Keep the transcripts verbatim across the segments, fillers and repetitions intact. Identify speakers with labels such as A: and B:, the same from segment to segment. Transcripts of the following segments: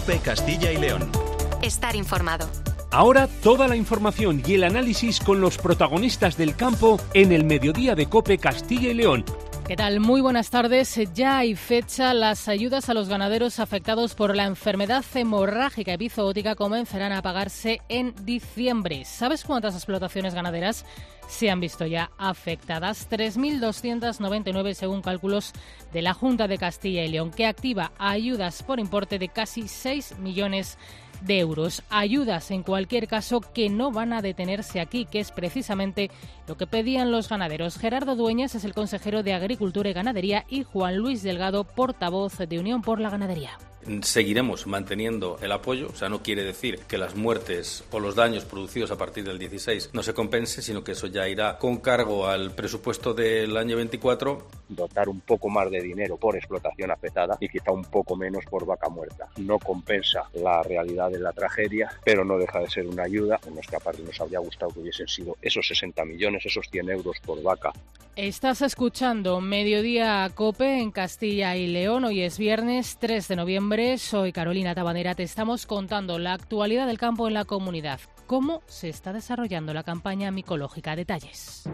A: COPE Castilla y León.
B: Estar informado.
C: Ahora toda la información y el análisis con los protagonistas del campo en el mediodía de COPE Castilla y León.
D: ¿Qué tal? Muy buenas tardes. Ya hay fecha. Las ayudas a los ganaderos afectados por la enfermedad hemorrágica epizootica comenzarán a pagarse en diciembre. ¿Sabes cuántas explotaciones ganaderas se han visto ya afectadas? tres mil doscientas noventa y nueve según cálculos de la Junta de Castilla y León, que activa ayudas por importe de casi seis millones de euros. Ayudas, en cualquier caso, que no van a detenerse aquí, que es precisamente lo que pedían los ganaderos. Gerardo Dueñas es el consejero de Agricultura y Ganadería y Juan Luis Delgado, portavoz de Unión por la Ganadería.
E: Seguiremos manteniendo el apoyo, o sea, no quiere decir que las muertes o los daños producidos a partir del dieciséis no se compense, sino que eso ya irá con cargo al presupuesto del año veinticuatro.
F: Dotar un poco más de dinero por explotación afectada y quizá un poco menos por vaca muerta. No compensa la realidad de la tragedia, pero no deja de ser una ayuda. En nuestra parte nos habría gustado que hubiesen sido esos sesenta millones, esos cien euros por vaca.
D: Estás escuchando Mediodía COPE en Castilla y León. Hoy es viernes tres de noviembre. Soy Carolina Tabanera. Te estamos contando la actualidad del campo en la comunidad. ¿Cómo se está desarrollando la campaña micológica? Detalles.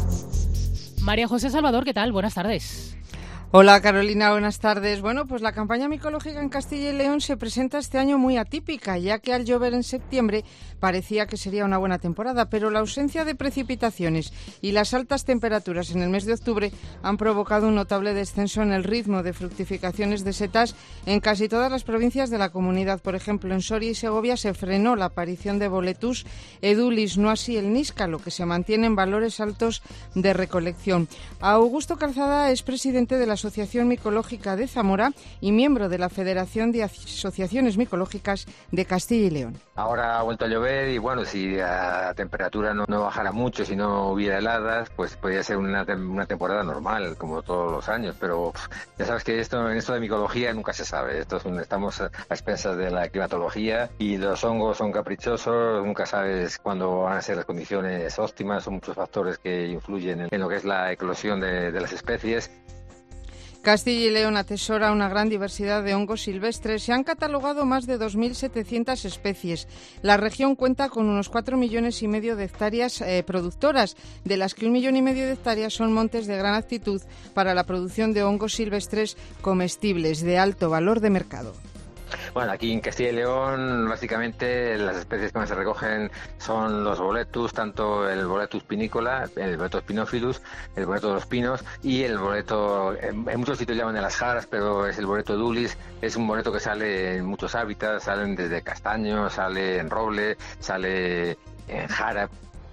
D: María José Salvador, ¿qué tal? Buenas tardes.
G: Hola Carolina, buenas tardes. Bueno, pues la campaña micológica en Castilla y León se presenta este año muy atípica, ya que al llover en septiembre parecía que sería una buena temporada, pero la ausencia de precipitaciones y las altas temperaturas en el mes de octubre han provocado un notable descenso en el ritmo de fructificaciones de setas en casi todas las provincias de la comunidad. Por ejemplo, en Soria y Segovia se frenó la aparición de Boletus edulis, no así el níscalo, que se mantiene en valores altos de recolección. Augusto Calzada es presidente de la Asociación Micológica de Zamora y miembro de la Federación de Asociaciones Micológicas de Castilla y León.
H: Ahora ha vuelto a llover y bueno, si la temperatura no, no bajara mucho, si no hubiera heladas, pues podría ser una, una temporada normal, como todos los años, pero pff, ya sabes que esto en esto de micología nunca se sabe. Esto es un, estamos a expensas de la climatología y los hongos son caprichosos, nunca sabes cuándo van a ser las condiciones óptimas, son muchos factores que influyen en, en lo que es la eclosión de, de las especies.
G: Castilla y León atesora una gran diversidad de hongos silvestres. Se han catalogado más de dos mil setecientas especies. La región cuenta con unos cuatro millones y medio de hectáreas eh, productoras, de las que un millón y medio de hectáreas son montes de gran aptitud para la producción de hongos silvestres comestibles de alto valor de mercado.
H: Bueno, aquí en Castilla y León, básicamente, las especies que más se recogen son los boletus, tanto el boletus pinícola, el boletus pinófilus, el boleto de los pinos y el boleto, en muchos sitios llaman de las jaras, pero es el boleto edulis, es un boleto que sale en muchos hábitats, salen desde castaño, sale en roble, sale en jara.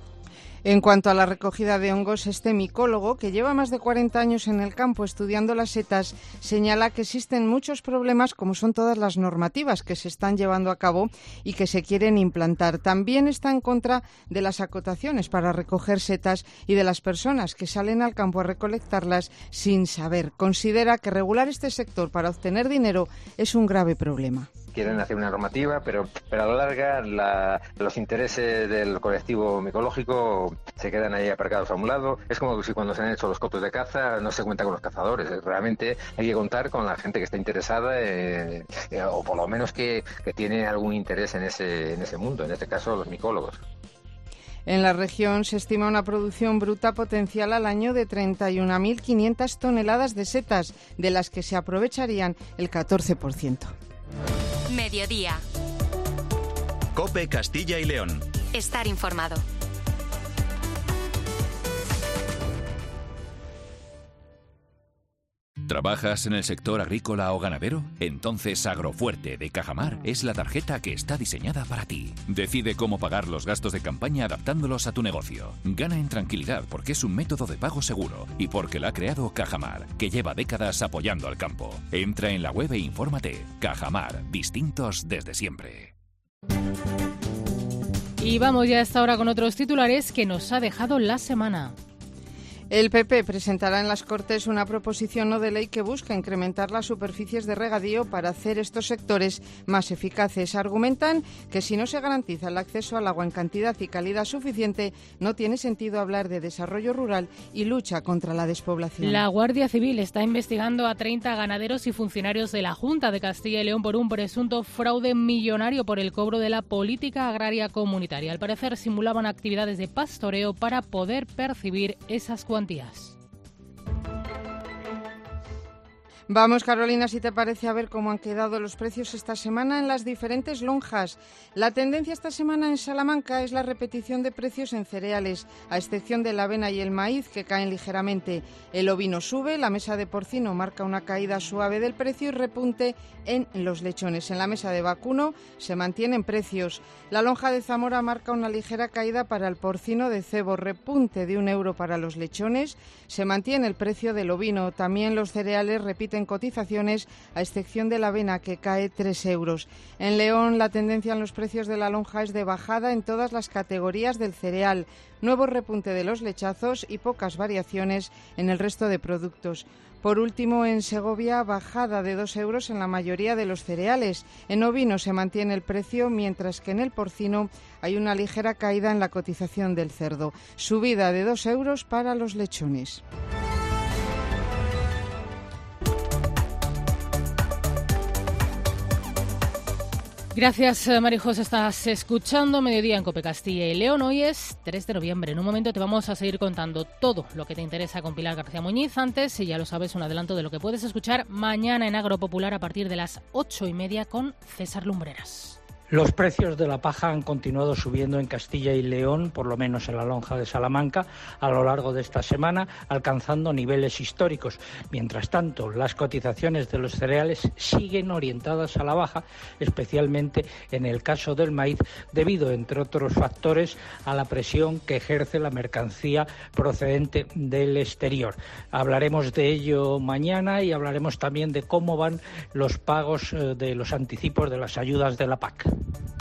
G: En cuanto a la recogida de hongos, este micólogo, que lleva más de cuarenta años en el campo estudiando las setas, señala que existen muchos problemas, como son todas las normativas que se están llevando a cabo y que se quieren implantar. También está en contra de las acotaciones para recoger setas y de las personas que salen al campo a recolectarlas sin saber. Considera que regular este sector para obtener dinero es un grave problema.
H: Quieren hacer una normativa, pero, pero a la larga la, los intereses del colectivo micológico se quedan ahí aparcados a un lado. Es como si cuando se han hecho los cotos de caza no se cuenta con los cazadores. Realmente hay que contar con la gente que está interesada eh, eh, o por lo menos que, que tiene algún interés en ese, en ese mundo, en este caso los micólogos.
G: En la región se estima una producción bruta potencial al año de treinta y una mil quinientas toneladas de setas, de las que se aprovecharían el catorce por ciento.
B: Mediodía.
A: COPE Castilla y León.
B: Estar informado.
I: ¿Trabajas en el sector agrícola o ganadero? Entonces Agrofuerte de Cajamar es la tarjeta que está diseñada para ti. Decide cómo pagar los gastos de campaña adaptándolos a tu negocio. Gana en tranquilidad porque es un método de pago seguro y porque la ha creado Cajamar, que lleva décadas apoyando al campo. Entra en la web e infórmate. Cajamar, distintos desde siempre.
D: Y vamos ya a esta hora con otros titulares que nos ha dejado la semana.
G: El P P presentará en las Cortes una proposición no de ley que busca incrementar las superficies de regadío para hacer estos sectores más eficaces. Argumentan que si no se garantiza el acceso al agua en cantidad y calidad suficiente, no tiene sentido hablar de desarrollo rural y lucha contra la despoblación.
D: La Guardia Civil está investigando a treinta ganaderos y funcionarios de la Junta de Castilla y León por un presunto fraude millonario por el cobro de la política agraria comunitaria. Al parecer simulaban actividades de pastoreo para poder percibir esas cuantías.
G: Vamos, Carolina, si te parece, a ver cómo han quedado los precios esta semana en las diferentes lonjas. La tendencia esta semana en Salamanca es la repetición de precios en cereales, a excepción de la avena y el maíz, que caen ligeramente. El ovino sube, la mesa de porcino marca una caída suave del precio y repunte en los lechones. En la mesa de vacuno se mantienen precios. La lonja de Zamora marca una ligera caída para el porcino de cebo, repunte de un euro para los lechones. Se mantiene el precio del ovino. También los cereales repiten en cotizaciones, a excepción de la avena, que cae tres euros. En León, la tendencia en los precios de la lonja es de bajada en todas las categorías del cereal, nuevo repunte de los lechazos y pocas variaciones en el resto de productos. Por último, en Segovia, bajada de dos euros en la mayoría de los cereales. En ovino se mantiene el precio, mientras que en el porcino hay una ligera caída en la cotización del cerdo. Subida de dos euros para los lechones.
D: Gracias, Marijos. Estás escuchando Mediodía en COPE Castilla y León. Hoy es tres de noviembre. En un momento te vamos a seguir contando todo lo que te interesa con Pilar García Muñiz. Antes, si ya lo sabes, un adelanto de lo que puedes escuchar mañana en Agropopular a partir de las ocho y media con César Lumbreras.
J: Los precios de la paja han continuado subiendo en Castilla y León, por lo menos en la lonja de Salamanca, a lo largo de esta semana, alcanzando niveles históricos. Mientras tanto, las cotizaciones de los cereales siguen orientadas a la baja, especialmente en el caso del maíz, debido, entre otros factores, a la presión que ejerce la mercancía procedente del exterior. Hablaremos de ello mañana y hablaremos también de cómo van los pagos de los anticipos de las ayudas de la P A C.